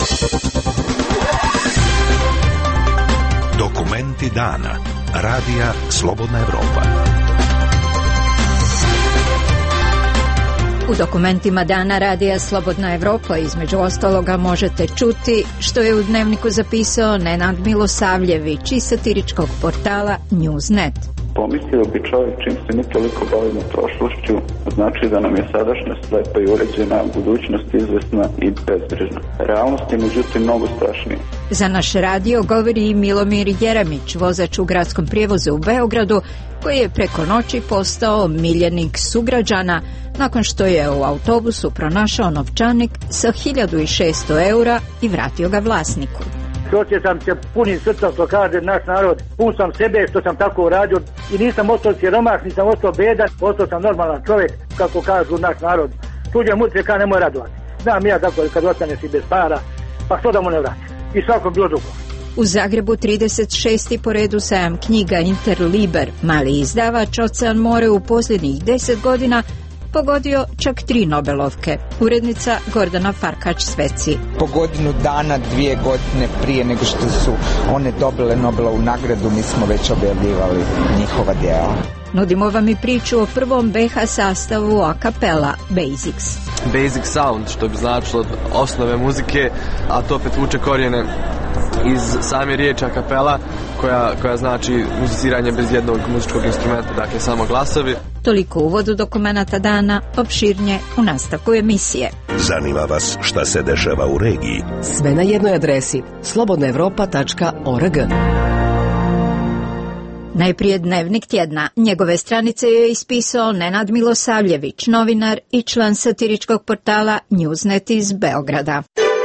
Dokumenti dana. Radija Slobodna Evropa. U dokumentima dana Radija Slobodna Evropa između ostaloga možete čuti što je u dnevniku zapisao Nenad Milosavljević iz satiričkog portala Newsnet. Pomislio bi čovjek čim se mi toliko bavimo prošlošću, znači da nam je sadašnjost slepa i uređena, budućnost izvesna i bezbrižna. Realnost je međutim mnogo strašnija. Za naš radio govori i Milomir Jeremić, vozač u gradskom prijevozu u Beogradu, koji je preko noći postao miljenik sugrađana nakon što je u autobusu pronašao novčanik sa 1600 eura i vratio ga vlasniku. Osjećam se punim srcem, što kaže naš narod, pun sam sebe što sam tako uradio i nisam ostao siromah, nisam ostao bedan, ostao sam normalan čovjek, kako kažu naš narod. Tuđe mutreka nemoj radovati. Znam ja kako kad ostaneš i bez para, pa što da mu ne vrati. I svakom bilo drugo. U Zagrebu 36. po redu sajam knjiga Interliber, mali izdavač Ocean more u posljednjih 10 godina pogodio čak 3 Nobelovke. Urednica Gordana Farkač-Sveci. Po godinu dana, 2 godine prije nego što su one dobile Nobelovu nagradu, mi smo već objavljivali njihova djela. Nudimo vam i priču o prvom BH sastavu a cappella Basics. Basic sound, što bi značilo osnove muzike, a to opet vuče korijene iz same riječi a cappella, koja znači muziciranje bez jednog muzičkog instrumenta, dakle samo glasovi. Toliko uvodu dokumenata dana, opširnije u nastavku emisije. Zanima vas šta se dešava u regiji? Sve na jednoj adresi slobodnaevropa.org. Najprije dnevnik tjedna. Njegove stranice je ispisao Nenad Milosavljević, novinar i član satiričkog portala Newsnet iz Beograda.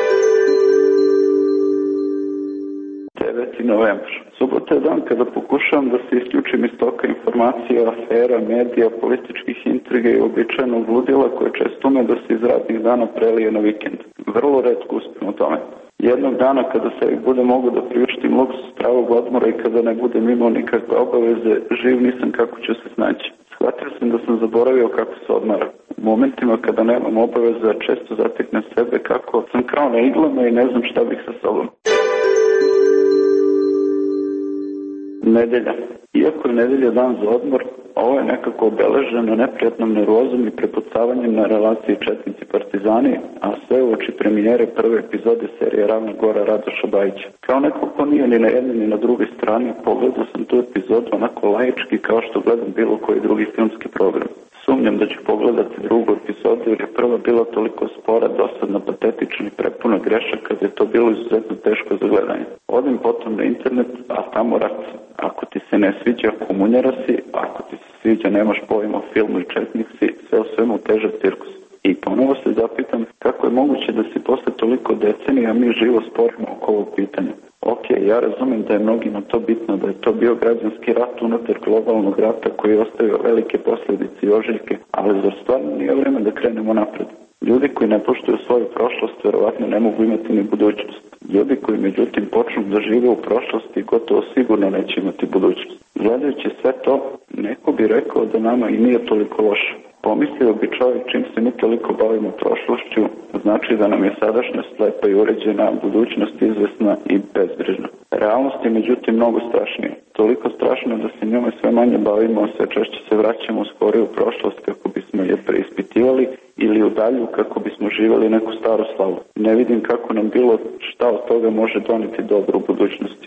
9. novembar. Subota je dan kada pokušavam da se isključim iz toka informacija, afera, medija, političkih intriga i običajnog ludila koje često ume da se iz radnih dana prelije na vikend. Vrlo retko uspem u tome. Jednog dana kada se bude mogu da priuštim luksuz pravog odmora i kada ne budem imao nikakve obaveze, živ nisam kako ću se snaći. Shvatio sam da sam zaboravio kako se odmara. U momentima kada nemam obaveza, često zateknem sebe kako sam kao na iglama i ne znam šta bih sa sobom. Nedelja. Iako je nedelja dan za odmor, ovo je nekako obeleženo neprijatnom nervozom i prepucavanjem na relaciji Četnici Partizani, a sve uoči premijere prve epizode serije Ravna Gora Radoša Bajića. Kao neko ko nije ni na jednoj ni na drugoj strani, pogledao sam tu epizodu onako laički kao što gledam bilo koji drugi filmski program. Sumnjam da ću pogledati drugu epizodu jer je prva bila toliko spora, dosadna, patetična i prepuna grešaka da je to bilo izuzetno teško za gledanje. Odim potom na internet, a tamo rat. Ako ti se ne sviđa, komunjara si, ako ti se sviđa, nemaš pojma o filmu i četnik si, sve u svemu težak cirkus. I ponovo se zapitam kako je moguće da si posle toliko decenija mi živo sporimo oko ovog pitanja. Ok, ja razumem da je mnogima to bitno, da je to bio građanski rat unutar globalnog rata koji je ostavio velike posljedice i ožiljke, ali zar stvarno nije vreme da krenemo napred? Ljudi koji ne poštuju svoju prošlost verovatno ne mogu imati ni budućnost. Ljudi koji međutim počnu da žive u prošlosti gotovo sigurno neće imati budućnost. Gledajući sve to, neko bi rekao da nama i nije toliko loše. Pomislio bi čovjek čim se mi toliko bavimo prošlošću, znači da nam je sadašnjost slepa i uređena, budućnost izvesna i bezbrižna. Realnost je međutim mnogo strašnija. Toliko strašno da se njome sve manje bavimo, sve češće se vraćamo u skoriju prošlost kako bismo je preispitivali ili u dalju kako bismo živjeli neku staru slavu. Ne vidim kako nam bilo šta od toga može doneti dobro u budućnosti.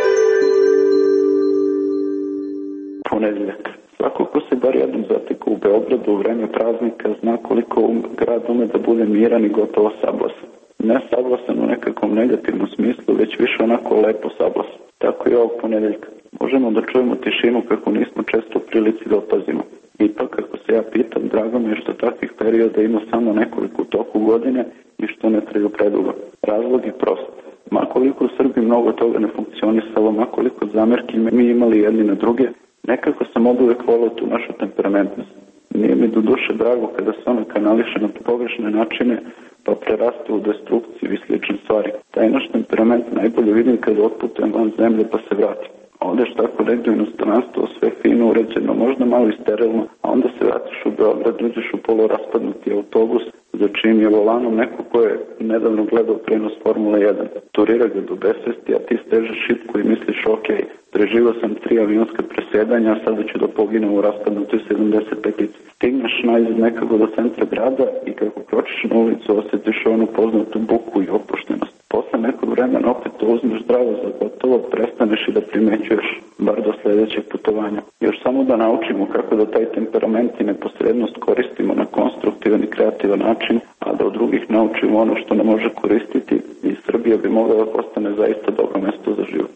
Ponedjeljak. Svako ko se bar jednom zatekao u Beogradu u vreme praznika zna koliko grad ume da bude miran i gotovo sablasan. Ne sablasan u nekakvom negativnom smislu, već više onako lepo sablasan. Tako i ovog ponedjeljka. Možemo da čujemo tišinu kako nismo često u prilici da opazimo. Ipak, kako se ja pitam, drago mi je što takvih perioda ima samo nekoliko u toku godine i što ne traju predugo. Razlog je prost. Makoliko u Srbiji mnogo toga ne funkcionisalo, makoliko zamerki mi imali jedni na druge, nekako sam uvijek volio tu našu temperamentnost. Nije mi do duše drago kada se ona kanališe na pogrešne načine pa preraste u destrukciju i slične stvari. Taj naš temperament najbolje vidim kada otputujem van zemlje pa se vratim. Odeš tako negdje u inostranstvo, sve fino uređeno, možda malo i sterilno, a onda se vratiš u Beograd, uđeš u poluraspadnuti autobus, za čim je volanom neko ko je nedavno gledao prenos Formule 1. Turira ga do besvesti, a ti stežeš šipku i misliš ok, preživao sam 3 avionska presjedanja, a sada ću da poginem u raspadnutoj 75-ici. Stigneš najzad nekako do centra grada i kako kročiš na ulicu osjetiš onu poznatu buku i opuštenost. Posle nekog vremena opet to uzmeš zdravo za gotovo, prestaneš i da primećuješ, bar do sljedećeg putovanja. Još samo da naučimo kako da taj temperament i neposrednost koristimo na konstruktivan i kreativan način, a da od drugih naučimo ono što ne može koristiti, i Srbija bi mogla da postane zaista dobro mesto za život.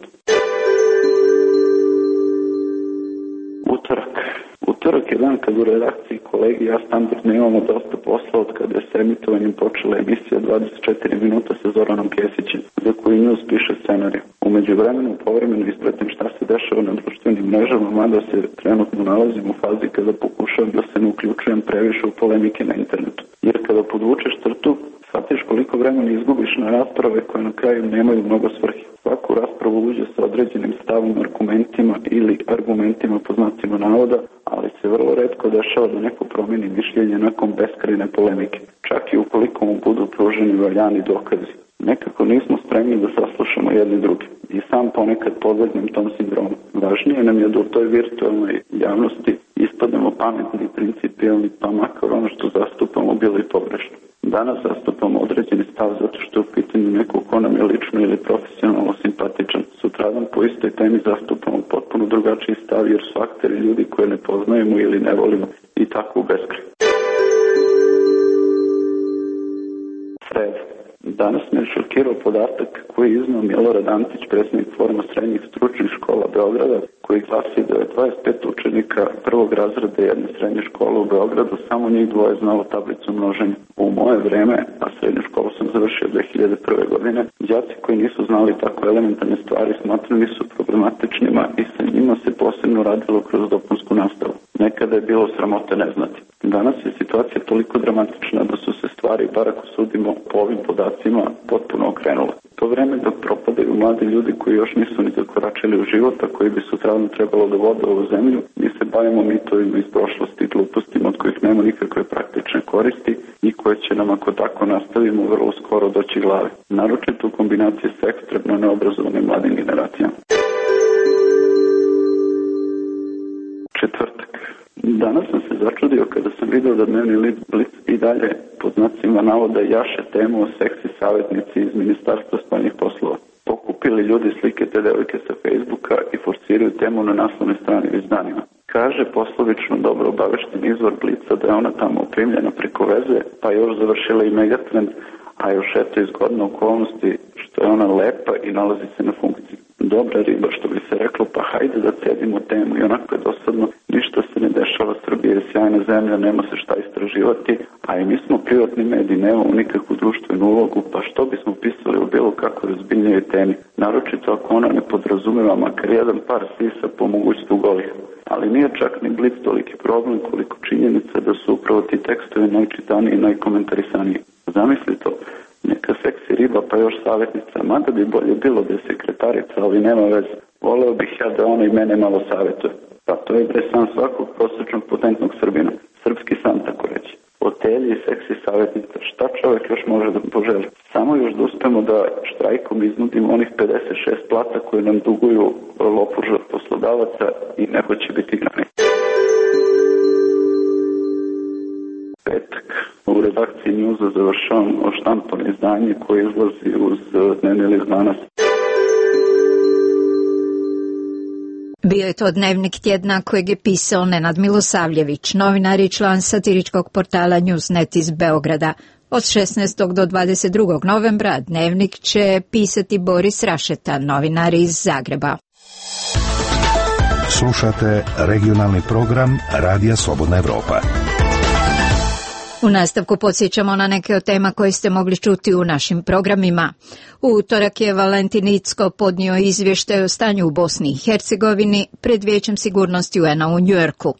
Utorak je dan kad u redakciji kolegi ja standardno imamo dosta posla od kada je s emitovanjem počela emisija 24 minuta sa Zoranom Kesićem, za koju njuz piše scenarij. Umeđu vremenu povremeno ispratim šta se dešava na društvenim mrežama, mada se trenutno nalazim u fazi kada pokušavam da se ne uključujem previše u polemike na internetu. Jer kada podvučeš crtu, shvatiš koliko vremena izgubiš na rasprave koje na kraju nemaju mnogo svrhe. Svaku raspravu uđe sa određenim stavom, argumentima ili argumentima po znacima navoda, ali se vrlo retko dešava da neko promijeni mišljenje nakon beskrajne polemike, čak i ukoliko mu budu pruženi valjani dokazi. Nekako nismo spremni da saslušamo jedni drugi i sam ponekad podlegnem tom sindromu. Važnije nam je da u toj virtualnoj javnosti ispadnemo pametni i principijelni, pa makar ono što zastupamo bilo i pogrešno. Danas zastupamo određeni stav zato što je u pitanju neko ko nam je lično ili profesionalno simpatičan. Sutradan po istoj temi zastupamo potpuno drugačiji stav jer su akteri ljudi koje ne poznajemo ili ne volimo, i tako u beskraj. Sreda. Danas me je šokirao podatak koji je iznao Milorad Antić, predsjednik Foruma srednjih stručnih škola Beograda, koji glasi da je 25 učenika prvog razreda jedne srednje škole u Beogradu samo njih dvoje znalo tablicu množenja. U moje vreme, a srednju školu sam završio 2001. godine, đaci koji nisu znali tako elementarne stvari smatrani su problematičnima i sa njima se posebno radilo kroz dopunsku nastavu. Nekada je bilo sramote ne znati. Danas je situacija toliko dramatična da su se stvari, bar ako sudimo po ovim podacima, potpuno okrenule. To vreme dok propadaju mladi ljudi koji još nisu ni zakoračili u život, a koji bi sutradan trebalo da vode ovu zemlju, mi se bavimo mitovima iz prošlosti i glupostima od kojih nema nikakve praktične koristi i koje će nam, ako tako nastavimo, vrlo skoro doći glave. Naročito u kombinaciji sa ekstremno neobrazovanim mladim generacijama. Četvrtak. Danas sam se začudio kada sam vidio da dnevni Blic i dalje pod znacima navoda jaše temu o seksi savjetnici iz Ministarstva spoljnih poslova. Pokupili ljudi slike te devojke sa Facebooka i forsiraju temu na naslovnoj strani već danima. Kaže poslovično dobro obavešten izvor Blica da je ona tamo primljena preko veze, pa još završila i Megatrend, a još eto iz zgodne okolnosti što je ona lepa i nalazi se na funkciji. Dobra riba, što bi se reklo, pa hajde da cedimo temu i onako je dosadno, ništa se ne dešava, Srbija je sjajna zemlja, nema se šta istraživati, a i mi smo privatni mediji, nemamo nikakvu društvenu ulogu, pa što bismo pisali o bilo kako razbiljnjoj temi, naročito ako ona ne podrazumeva makar jedan par sisa po mogućstvu golih. Ali nije čak ni Blic toliki problem koliko činjenica da su upravo ti tekstovi najčitaniji i najkomentarisaniji. Zamisli to, neka seksi riba pa još savjetnica, mada bi bolje bilo da je sekretarica, ali nema veze. Voleo bih ja da ona i mene malo savjetuje. Pa to je san svakog prosječnog potentnog Srbina. Srpski san, tako reći. Fotelji i seksi savjetnica, šta čovjek još može da poželi? Samo još da uspemo da štrajkom iznudimo onih 56 plata koje nam duguju lopuža poslodavaca i neko će biti grani. Petak. U redakciji Njuza završavam štampano izdanje koje izlazi uz dnevni list Danas. Bio je to dnevnik tjedna kojeg je pisao Nenad Milosavljević, novinar i član satiričkog portala Newsnet iz Beograda. Od 16. do 22. novembra dnevnik će pisati Boris Rašeta, novinar iz Zagreba. Slušate regionalni program Radija Slobodna Evropa. U nastavku podsjećamo na neke od tema koje ste mogli čuti u našim programima. U utorak je Valentin Incko podnio izvještaj o stanju u Bosni i Hercegovini pred Vijećem sigurnosti UN-a u Njujorku.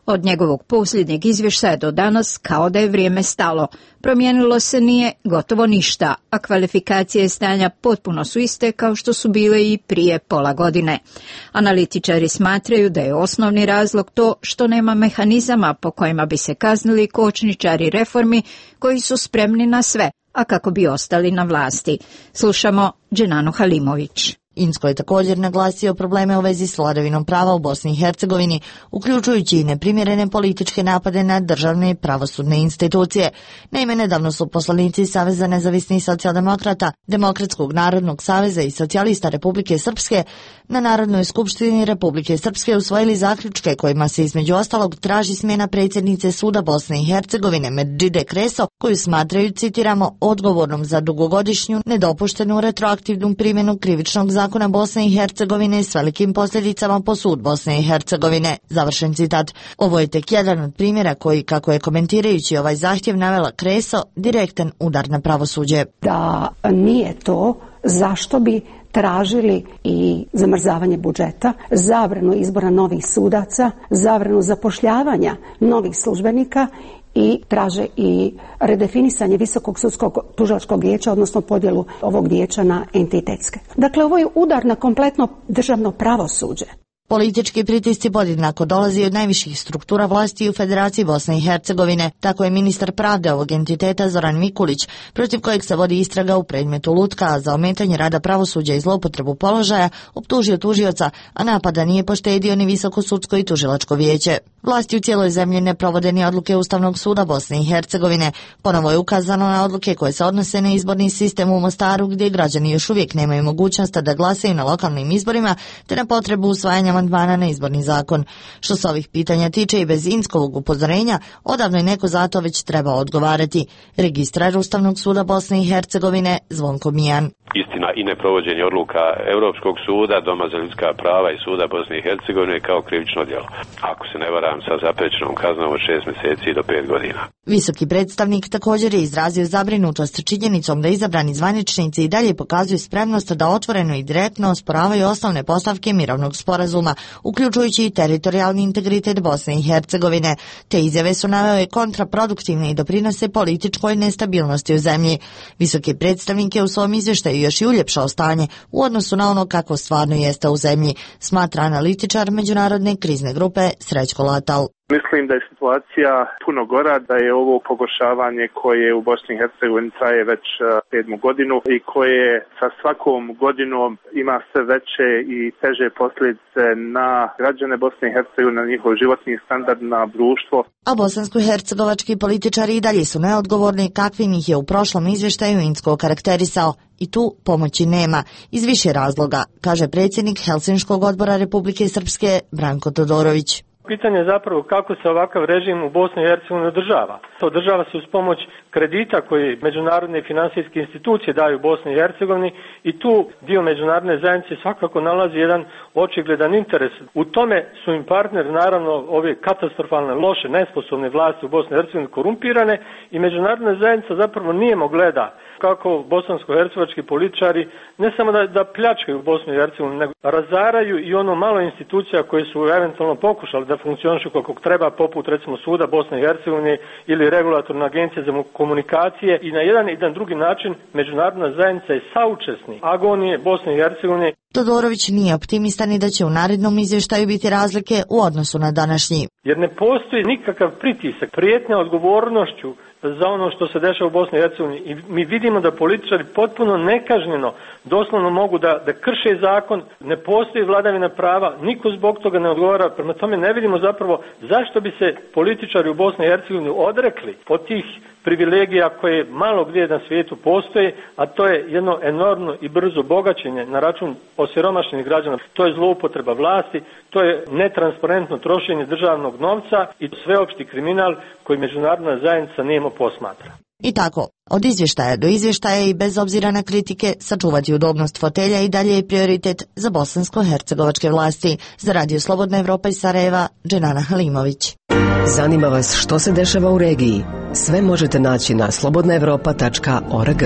Od njegovog posljednjeg izvještaja do danas kao da je vrijeme stalo. Promijenilo se nije gotovo ništa, a kvalifikacije stanja potpuno su iste kao što su bile i prije pola godine. Analitičari smatraju da je osnovni razlog to što nema mehanizama po kojima bi se kaznili kočničari reformi koji su spremni na sve, a kako bi ostali na vlasti. Slušamo Dženanu Halimović. Incko je također naglasio probleme u vezi s vladavinom prava u Bosni i Hercegovini, uključujući i neprimjerene političke napade na državne pravosudne institucije. Naime, nedavno su poslanici Saveza nezavisnih socijaldemokrata, Demokratskog narodnog saveza i socijalista Republike Srpske na Narodnoj skupštini Republike Srpske usvojili zaključke kojima se između ostalog traži smjena predsjednice suda Bosne i Hercegovine Medžide Kreso, koju smatraju, citiramo, odgovornom za dugogodišnju nedopuštenu retroaktivnu primjenu krivičnog zakona Bosne i Hercegovine s velikim posljedicama po sud Bosne i Hercegovine. Završen citat. Ovo je tek jedan od primjera koji, kako je komentirajući ovaj zahtjev navela Kreso, direktan udar na pravosuđe. Da nije to, zašto bi tražili i zamrzavanje budžeta, zabranu izbora novih sudaca, zabranu zapošljavanja novih službenika i traže i redefinisanje Visokog sudskog tužilačkog vijeća, odnosno podjelu ovog vijeća na entitetske. Dakle, ovo je udar na kompletno državno pravosuđe. Politički pritisci podjednako dolazi od najviših struktura vlasti u Federaciji Bosne i Hercegovine. Tako je ministar pravde ovog entiteta Zoran Mikulić, protiv kojeg se vodi istraga u predmetu Lutka za ometanje rada pravosuđa i zloupotrebu položaja, optužio tužioca, a napada nije poštedio ni Visoko sudsko i tužilačko vijeće. Vlasti u cijeloj zemlji ne provode ni odluke Ustavnog suda Bosne i Hercegovine. Ponovo je ukazano na odluke koje se odnose na izborni sistem u Mostaru, gdje građani još uvijek nemaju mogućnost da glasaju na lokalnim izborima, te na potrebu usvajanja amandmana na izborni zakon. Što se ovih pitanja tiče i bez Inckovog upozorenja, odavno je neko za to već trebao odgovarati. Registrar Ustavnog suda Bosne i Hercegovine Zvonko Mijan. Istina i neprovođenje odluka Europskog suda, Doma za ljudska prava i suda Bosne i Hercegovine kao krivično djelo. Ako se ne varam, sa zapriječenom kaznom od 6 mjeseci do 5 godina. Visoki predstavnik također je izrazio zabrinutost činjenicom da izabrani zvaničnici i dalje pokazuju spremnost da otvoreno i direktno osporavaju osnovne postavke mirovnog sporazuma, uključujući i teritorijalni integritet Bosne i Hercegovine. Te izjave su navele kontraproduktivne i doprinose političkoj nestabilnosti u zemlji. Visoki predstavnik je u svom izvještaju još i uljepšao stanje u odnosu na ono kako stvarno jeste u zemlji, smatra analitičar međunarodne krizne grupe Srećko Latal. Mislim da je situacija puno gora, da je ovo pogoršavanje koje u Bosni i Hercegovini traje već 7. godinu i koje sa svakom godinom ima sve veće i teže posljedice na građane Bosne i Hercegovine, na njihov životni standard, na društvo. A bosansko-hercegovački političari i dalje su neodgovorni, kakvim ih je u prošlom izvještaju Incko karakterisao. I tu pomoći nema, iz više razloga, kaže predsjednik Helsinškog odbora Republike Srpske Branko Todorović. Pitanje je zapravo kako se ovakav režim u Bosni i Hercegovini održava. Održava se uz pomoć kredita koji međunarodne i financijske institucije daju Bosni i Hercegovini i tu dio međunarodne zajednice svakako nalazi jedan očigledan interes. U tome su im partneri, naravno, ove katastrofalne, loše, nesposobne vlasti u Bosni i Hercegovini korumpirane i međunarodna zajednica zapravo nijemo gleda kako bosansko-hercegovački političari ne samo da pljačkaju Bosnu i Hercegovinu, nego razaraju i ono malo institucija koje su eventualno pokušali da funkcionišu kako treba, poput recimo suda Bosne i Hercegovine ili regulatorna agencija za komunikacije, i na jedan i na drugi način međunarodna zajednica je saučesnik agonije Bosne i Hercegovine. Todorović nije optimistan i da će u narednom izvještaju biti razlike u odnosu na današnji. Jer ne postoji nikakav pritisak, prijetnja odgovornošću za ono što se dešava u Bosni i Hercegovini i mi vidimo da političari potpuno nekažnjeno doslovno mogu da krše zakon, ne postoji vladavina prava, niko zbog toga ne odgovara, prema tome ne vidimo zapravo zašto bi se političari u Bosni i Hercegovini odrekli od tih privilegija koje malo gdje na svijetu postoje, a to je jedno enormno i brzo bogaćenje na račun osiromašenih građana. To je zloupotreba vlasti, to je netransparentno trošenje državnog novca i sveopšti kriminal koji međunarodna zajednica nijemo posmatra. I tako, od izvještaja do izvještaja i bez obzira na kritike, sačuvati udobnost fotelja i dalje je prioritet za bosansko-hercegovačke vlasti. Za Radio Slobodna Evropa iz Sarajeva, Dženana Halimović. Zanima vas što se dešava u regiji? Sve možete naći na slobodnaevropa.org.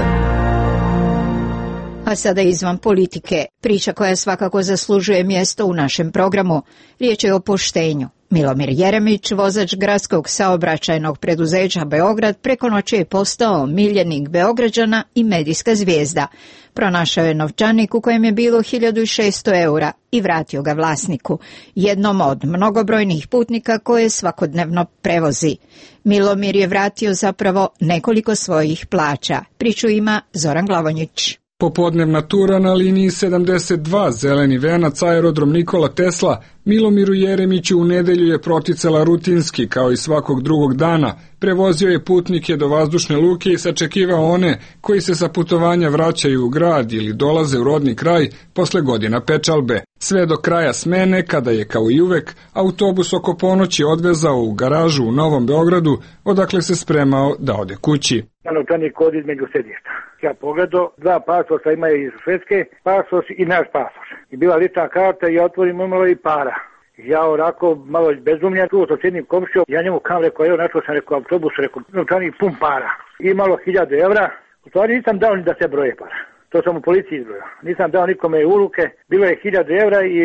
A sada izvan politike, priča koja svakako zaslužuje mjesto u našem programu. Riječ je o poštenju. Milomir Jeremić, vozač gradskog saobraćajnog preduzeća Beograd, preko noći je postao miljenik Beograđana i medijska zvijezda. Pronašao je novčanik u kojem je bilo 1600 eura i vratio ga vlasniku, jednom od mnogobrojnih putnika koje svakodnevno prevozi. Milomir je vratio zapravo nekoliko svojih plaća. Priču ima Zoran Glavonjić. Popodnevna tura na liniji 72 Zeleni venac aerodrom Nikola Tesla Milomiru Jeremiću u nedelju je proticala rutinski kao i svakog drugog dana. Prevozio je putnike do vazdušne luke i sačekivao one koji se sa putovanja vraćaju u grad ili dolaze u rodni kraj posle godina pečalbe. Sve do kraja smene, kada je kao i uvek autobus oko ponoći odvezao u garažu u Novom Beogradu, odakle se spremao da ode kući. Novčanik kod između sedišta. Ja pogledao, dva pasoša imaju iz Švedske, pasoš i naš pasoš. I bila lična karta i ja otvorim umalo i para. Ja onako malo bezumljen, tu sa sjednim komšijom, ja njemu kam rekao, evo našao sam rekao autobus, rekao novčanik pun para. I malo 1000 evra, u stvari nisam dao ni da se broje para. To sam u policiji izbrojao. Nisam dao nikome u ruke, bilo je 1000 evra i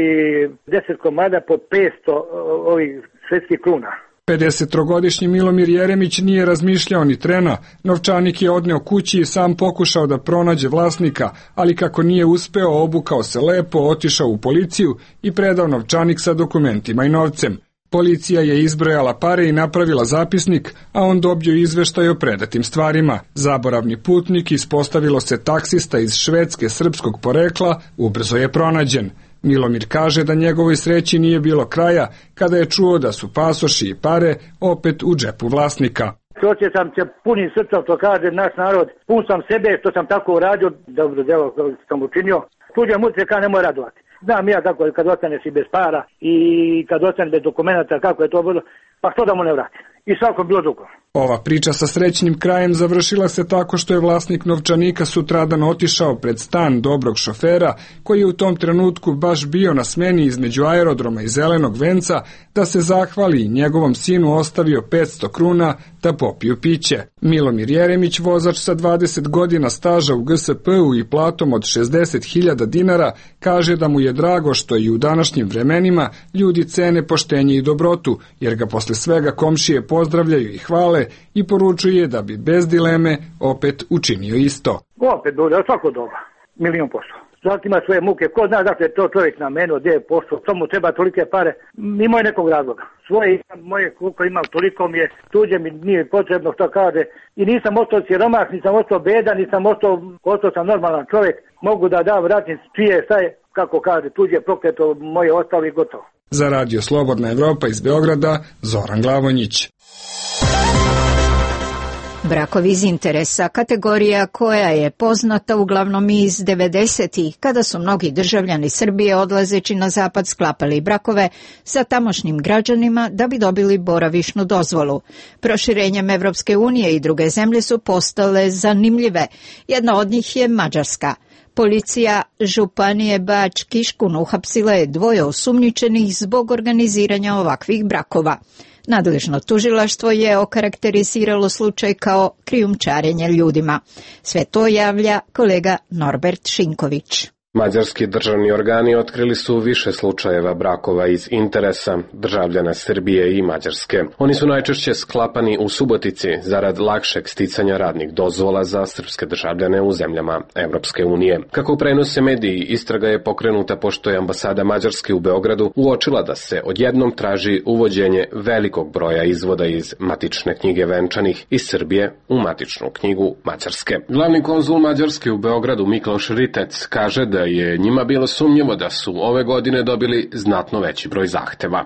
10 komada po 500 ovih švedskih kruna. 53-godišnji Milomir Jeremić nije razmišljao ni trena, novčanik je odneo kući i sam pokušao da pronađe vlasnika, ali kako nije uspeo, obukao se lepo, otišao u policiju i predao novčanik sa dokumentima i novcem. Policija je izbrojala pare i napravila zapisnik, a on dobio izveštaj o predatim stvarima. Zaboravni putnik, ispostavilo se taksista iz Švedske srpskog porekla, ubrzo je pronađen. Milomir kaže da njegovoj sreći nije bilo kraja kada je čuo da su pasoši i pare opet u džepu vlasnika. Osjećam sam se punim srcem, to kaže naš narod, pun sam sebe što sam tako uradio, dobro delo sam učinio. Tuđe mutreka ne mora radovati. Znam ja kako je kad ostaneš i bez para i kad ostaneš bez dokumenta, kako je to bilo, pa što da mu ne vrati. I svako bilo dugo. Ova priča sa srećnim krajem završila se tako što je vlasnik novčanika sutradan otišao pred stan dobrog šofera, koji je u tom trenutku baš bio na smeni između aerodroma i Zelenog venca, da se zahvali i njegovom sinu ostavio 500 kruna da popiju piće. Milomir Jeremić, vozač sa 20 godina staža u GSP-u i platom od 60.000 dinara, kaže da mu je drago što i u današnjim vremenima ljudi cene poštenje i dobrotu, jer ga posle svega komšije pozdravljaju i hvale i poručuje da bi bez dileme opet učinio isto. Opet bude, svako doba, 1.000.000%. Svaki ima svoje muke, ko zna dakle to čovjek namenio, gdje je pošto, to mu treba tolike pare, imao je nekog razloga. Svoje, moje koliko imam, toliko mi je, tuđe mi nije potrebno što kaže. I nisam ostao siromah, nisam ostao bedan, nisam ostao sam normalan čovjek, mogu da dam vratim čije, šta je, kako kaže, tuđe prokleto, moje ostalo i gotovo. Za Radio Slobodna Evropa iz Beograda, Zoran Glavonjić. Brakovi iz interesa, kategorija koja je poznata uglavnom iz 90-ih, kada su mnogi državljani Srbije odlazeći na zapad sklapali brakove sa tamošnjim građanima da bi dobili boravišnu dozvolu. Proširenjem Evropske unije i druge zemlje su postale zanimljive. Jedna od njih je Mađarska. Policija Županije Bač-Kiškun uhapsila je 2 osumnjičenih zbog organiziranja ovakvih brakova. Nadležno tužilaštvo je okarakteriziralo slučaj kao krijumčarenje ljudima. Sve to javlja kolega Norbert Šinković. Mađarski državni organi otkrili su više slučajeva brakova iz interesa državljana Srbije i Mađarske. Oni su najčešće sklapani u Subotici zarad lakšeg sticanja radnih dozvola za srpske državljane u zemljama Evropske unije. Kako prenose mediji, istraga je pokrenuta pošto je ambasada Mađarske u Beogradu uočila da se odjednom traži uvođenje velikog broja izvoda iz matične knjige venčanih iz Srbije u matičnu knjigu Mađarske. Glavni konzul Mađarske u Beogradu Mikloš Ritec kaže da je njima bilo sumnjivo da su ove godine dobili znatno veći broj zahteva.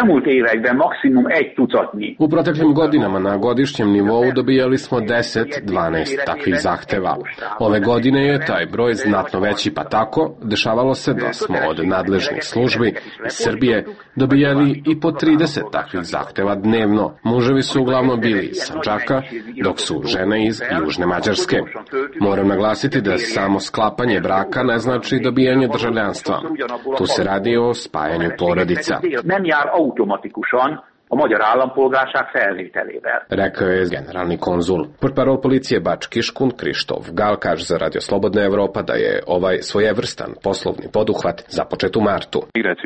U proteklim godinama na godišnjem nivou dobijali smo 10-12 takvih zahteva. Ove godine je taj broj znatno veći, pa tako dešavalo se da smo od nadležnih službi iz Srbije dobijali i po 30 takvih zahteva dnevno. Muževi su uglavnom bili iz Sandžaka, dok su žene iz Južne Mađarske. Moram naglasiti da samo sklapanje braka ne znači dobijanje državljanstva. Tu se radi o spajanju porodica. a magyar állampolgárság felvételével. Rekao je generalni konzul. Portparol policije Bač Kiškun Krištof Gal kaže za Radio Slobodna Evropa da je ovaj svojevrstan poslovni poduhvat započet u martu.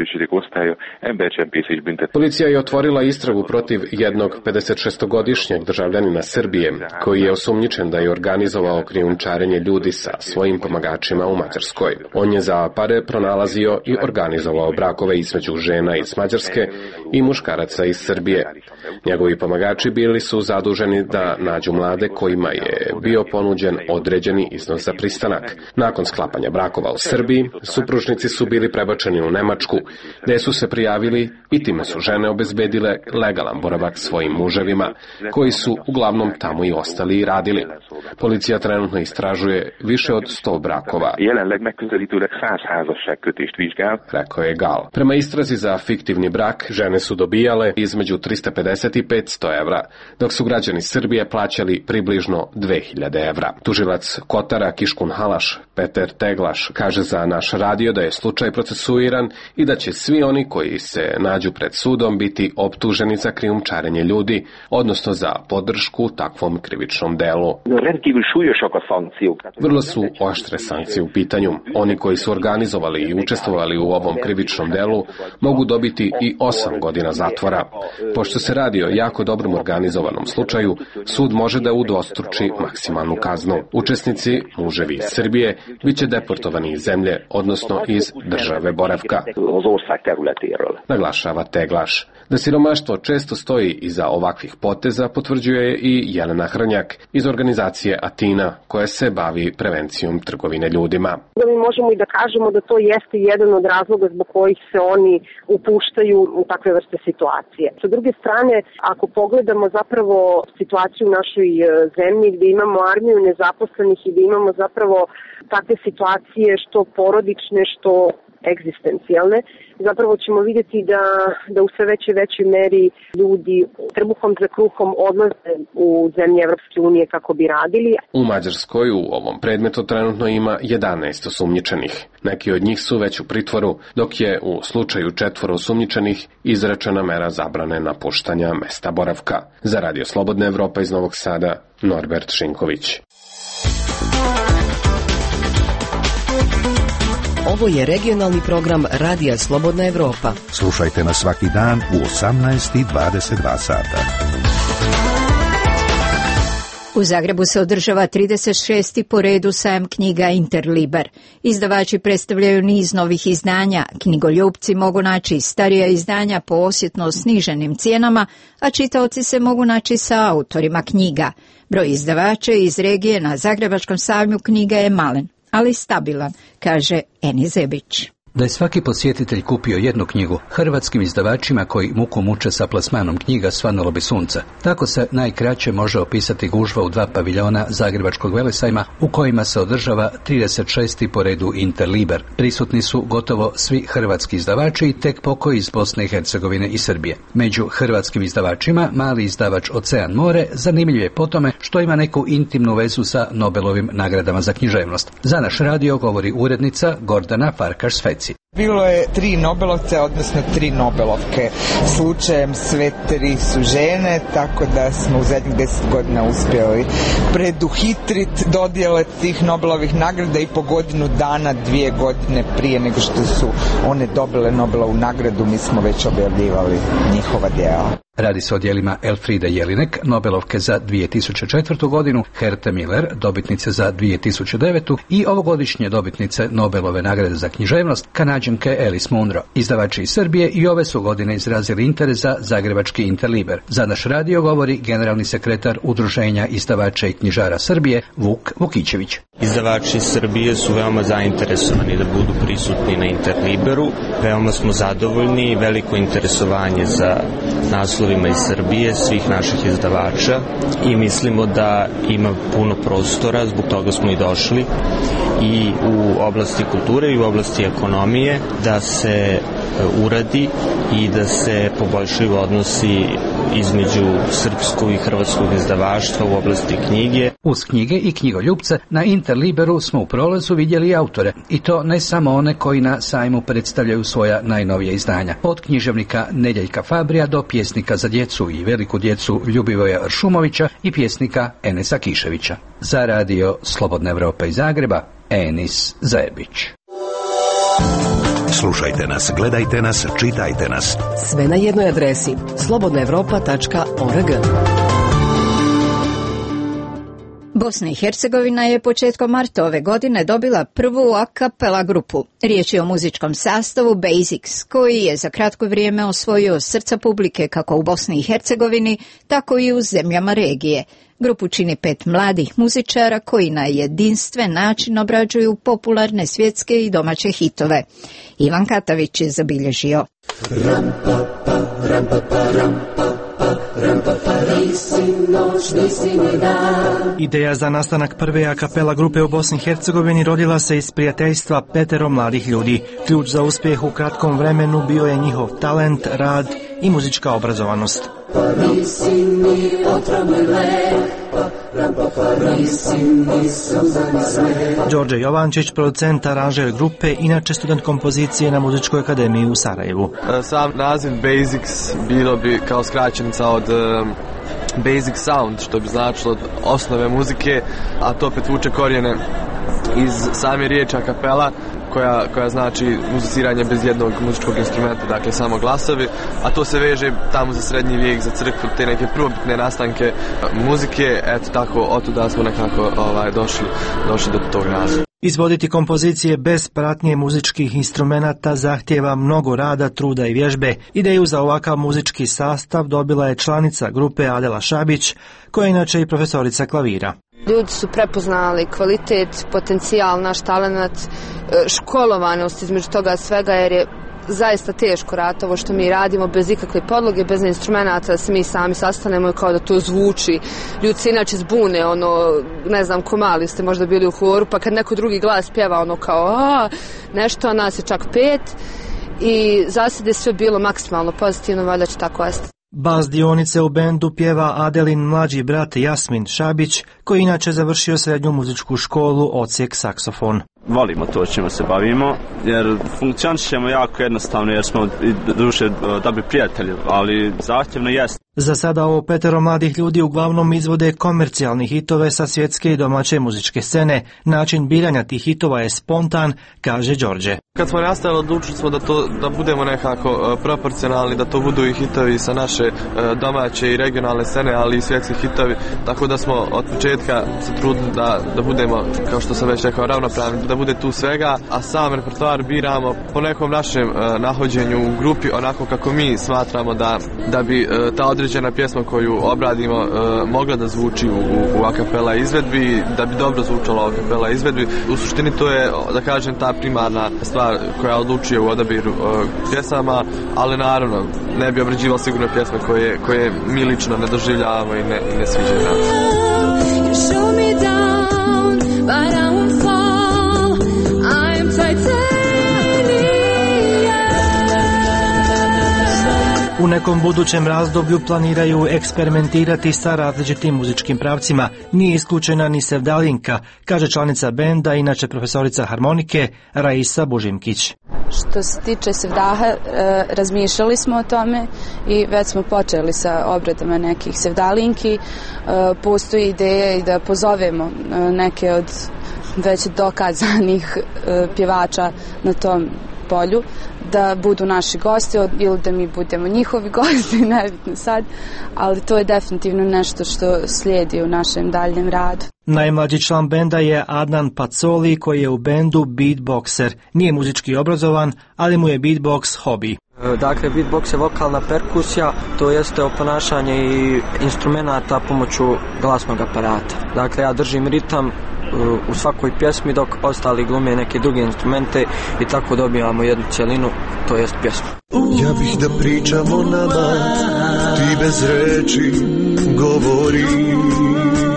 Policija je otvorila istragu protiv jednog 56-godišnjeg državljanina Srbije, koji je osumnjičen da je organizovao krijumčarenje ljudi sa svojim pomagačima u Mađarskoj. On je za pare pronalazio i organizovao brakove između žena iz Mađarske i muškaraca iz Srbije. Njegovi pomagači bili su zaduženi da nađu mlade kojima je bio ponuđen određeni iznos za pristanak. Nakon sklapanja brakova u Srbiji, supružnici su bili prebačeni u Nemačku, gde su se prijavili i time su žene obezbedile legalan boravak svojim muževima, koji su uglavnom tamo i ostali i radili. Policija trenutno istražuje više od 100 brakova, rekao je Gal. Prema istrazi za fiktivni brak, žene su dobijale između 350 i 500 evra, dok su građani Srbije plaćali približno 2000 evra. Tužilac Kotara Kiškun Halaš, Peter Teglaš, kaže za naš radio da je slučaj procesuiran i da će svi oni koji se nađu pred sudom biti optuženi za krijumčarenje ljudi, odnosno za podršku takvom krivičnom delu. Vrlo su oštre sankcije u pitanju. Oni koji su organizovali i učestvovali u ovom krivičnom delu mogu dobiti i 8 godina zatvora. Pošto se radi o jako dobrom organizovanom slučaju, sud može da udvostruči maksimalnu kaznu. Učesnici, muževi iz Srbije, bit će deportovani iz zemlje, odnosno iz države boravka, naglašava Teglaš. Da siromaštvo često stoji iza ovakvih poteza potvrđuje i Jelena Hrnjak iz organizacije Atina, koja se bavi prevencijom trgovine ljudima. Mi možemo i da kažemo da to jeste jedan od razloga zbog kojih se oni upuštaju u takve vrste situacije. Sa druge strane, ako pogledamo zapravo situaciju u našoj zemlji gdje imamo armiju nezaposlenih i gdje imamo zapravo takve situacije što porodične, što egzistencijalne, zapravo ćemo vidjeti da u sve većoj meri ljudi trbuhom za kruhom odlaze u zemlje Evropske unije kako bi radili. U Mađarskoj u ovom predmetu trenutno ima 11 osumnjičenih. Neki od njih su već u pritvoru, dok je u slučaju 4 osumnjičenih izrečena mera zabrane napuštanja mesta boravka. Za Radio Slobodna Evropa iz Novog Sada, Norbert Šinković. Ovo je regionalni program Radija Slobodna Evropa. Slušajte nas svaki dan u 18:22 sata. U Zagrebu se održava 36. po redu sajam knjiga Interliber. Izdavači predstavljaju niz novih izdanja, knjigoljupci mogu naći starija izdanja po osjetno sniženim cijenama, a čitaoci se mogu naći sa autorima knjiga. Broj izdavača iz regije na Zagrebačkom sajmu knjiga je malen, ali stabilan, kaže Eni Zebić. Da je svaki posjetitelj kupio jednu knjigu, hrvatskim izdavačima koji muku muče sa plasmanom knjiga svanulo bi sunce. Tako se najkraće može opisati gužva u 2 paviljona Zagrebačkog velesajma u kojima se održava 36. po redu Interliber. Prisutni su gotovo svi hrvatski izdavači i tek pokoji iz Bosne i Hercegovine i Srbije. Među hrvatskim izdavačima mali izdavač Ocean more zanimljiv je po tome što ima neku intimnu vezu sa Nobelovim nagradama za književnost. Za naš radio govori urednica Gordana Farkaš-Sveci. Bilo je 3 Nobelovce, odnosno 3 Nobelovke. Slučajem sve 3 su žene, tako da smo u zadnjih 10 godina uspjeli preduhitriti dodjele tih Nobelovih nagrada i po godinu dana, 2 godine prije nego što su one dobile Nobelovu nagradu, mi smo već objavljivali njihova djela. Radi se o djelima Elfride Jelinek, Nobelovke za 2004. godinu, Herta Miller, dobitnice za 2009. i ovogodišnje dobitnice Nobelove nagrade za književnost, Kanadžanke Alice Munro. Izdavači iz Srbije i ove su godine izrazili interes za zagrebački Interliber. Za naš radio govori generalni sekretar Udruženja izdavača i knjižara Srbije, Vuk Vukićević. Izdavači Srbije su veoma zainteresovani da budu prisutni na Interliberu. Veoma smo zadovoljni i veliko interesovanje za naslovima iz Srbije, svih naših izdavača i mislimo da ima puno prostora, zbog toga smo i došli i u oblasti kulture i u oblasti ekonomije, da se uradi i da se poboljšaju odnosi između srpskog i hrvatskog izdavaštva u oblasti knjige. Uz knjige i knjigoljupce na Interliberu smo u prolazu vidjeli autore, i to ne samo one koji na sajmu predstavljaju svoja najnovija izdanja. Od književnika Nedjeljka Fabrija do pjesnika za djecu i veliku djecu Ljubivoja Šumovića i pjesnika Enesa Kiševića. Za radio Slobodna Evropa iz Zagreba, Enis Zajebić. Slušajte nas, gledajte nas, čitajte nas. Sve na jednoj adresi slobodnaevropa.org. Bosna i Hercegovina je početkom marta ove godine dobila prvu a cappella grupu. Riječ je o muzičkom sastavu Basics, koji je za kratko vrijeme osvojio srca publike kako u Bosni i Hercegovini, tako i u zemljama regije. Grupu čini 5 mladih muzičara koji na jedinstven način obrađuju popularne svjetske i domaće hitove. Ivan Katavić je zabilježio. Ideja za nastanak prve a cappella grupe u Bosni i Hercegovini rodila se iz prijateljstva 5 mladih ljudi. Ključ za uspjeh u kratkom vremenu bio je njihov talent, rad i muzička obrazovanost. Đorđe Jovančić, producent, aranžer grupe, inače student kompozicije na Muzičkoj akademiji u Sarajevu. Sam naziv Basics bilo bi kao skraćenica od Basic Sound, što bi značilo osnove muzike, a to opet vuče korijene iz same riječi a cappella, koja znači muziciranje bez jednog muzičkog instrumenta, dakle samo glasovi, a to se veže tamo za srednji vijek, za crkvu, te neke prvobitne nastanke muzike, eto tako, otuda smo nekako došli do tog naziva. Izvoditi kompozicije bez pratnje muzičkih instrumenata zahtijeva mnogo rada, truda i vježbe. Ideju za ovakav muzički sastav dobila je članica grupe Adela Šabić, koja je inače i profesorica klavira. Ljudi su prepoznali kvalitet, potencijal, naš talenat, školovanost između toga svega, jer je zaista teško raditi ovo što mi radimo bez ikakve podloge, bez instrumenta, da se mi sami sastanemo i kao da to zvuči. Ljudi se inače zbune, ne znam, ko mali ste možda bili u horu, pa kad neko drugi glas pjeva kao nešto, a nas je čak 5 i za sad je sve bilo maksimalno pozitivno, valjda će tako ostati. Bas dionice u bendu pjeva Adelin mlađi brat Jasmin Šabić, koji inače završio srednju muzičku školu, odsjek saksofon. Volimo to čime se bavimo, jer funkcionišemo jako jednostavno, jer smo duše dobri prijatelji, ali zahtjevno jest. Za sada ovo 5 mladih ljudi uglavnom izvode komercijalni hitove sa svjetske i domaće muzičke scene. Način biranja tih hitova je spontan, kaže Đorđe. Kad smo nastali, odlučili smo da budemo nekako proporcionalni, da to budu i hitovi sa naše domaće i regionalne scene, ali i svjetski hitovi, tako da smo od početka se trudili da budemo, kao što sam već rekao, ravnopravni, da bude tu svega, a sam repertoar biramo po nekom našem nahođenju u grupi, onako kako mi smatramo da bi ta određena pjesma koju obradimo mogla da zvuči u a cappella izvedbi, da bi dobro zvučalo u a cappella izvedbi. U suštini to je, da kažem, ta primarna stvar koja odlučuje u odabiru pjesama, ali naravno ne bi obrađivao sigurno pjesme koje mi lično ne doživljavamo i ne sviđaju nas. U nekom budućem razdoblju planiraju eksperimentirati sa različitim muzičkim pravcima. Nije isključena ni sevdalinka, kaže članica benda, inače profesorica harmonike Raisa Bužimkić. Što se tiče sevdaha, razmišljali smo o tome i već smo počeli sa obradama nekih sevdalinki. Postoji ideja i da pozovemo neke od već dokazanih pjevača na tom polju, da budu naši gosti ili da mi budemo njihovi gosti, nebitno sad, ali to je definitivno nešto što slijedi u našem daljem radu. Najmlađi član benda je Adnan Pacoli, koji je u bendu beatboxer. Nije muzički obrazovan, ali mu je beatbox hobi. Dakle, beatbox je vokalna perkusija, to jeste oponašanje i instrumenata pomoću glasnog aparata. Dakle, ja držim ritam u svakoj pjesmi, dok ostali glume neke druge instrumente i tako dobijamo jednu cjelinu, to jest pjesmu. Ja bih da pričam o nama, ti bez reči govoriš.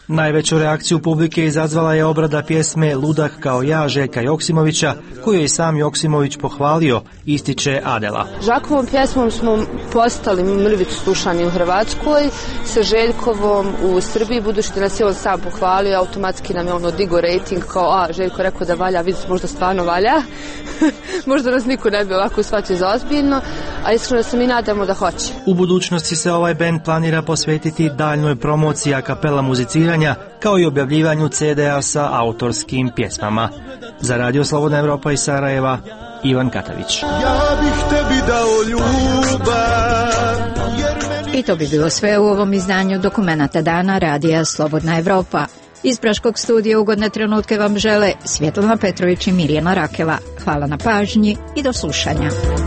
Najveću reakciju publike izazvala je obrada pjesme Ludak kao ja Željka Joksimovića, koju je i sam Joksimović pohvalio, ističe Adela. Žakovom pjesmom smo postali mrvicu slušani u Hrvatskoj, sa Željkovom u Srbiji, budući da nas je on sam pohvalio, automatski nam je ono digo rating kao, Željko rekao da valja, vidite možda stvarno valja. Možda nas niko ne bi ovako shvatio za ozbiljno, a iskreno se mi nadamo da hoće. U budućnosti se ovaj bend planira posvetiti daljnoj promociji a kapela muziciranja, kao i objavljivanju CD-a sa autorskim pjesmama. Za Radio Slobodna Evropa iz Sarajeva, Ivan Katavić. Ja bih tebi dao ljubav. I to bi bilo sve u ovom izdanju Dokumenata dana Radija Slobodna Evropa. Iz Praškog studija ugodne trenutke vam žele Svjetlana Petrović i Mirjana Rakela. Hvala na pažnji i do slušanja.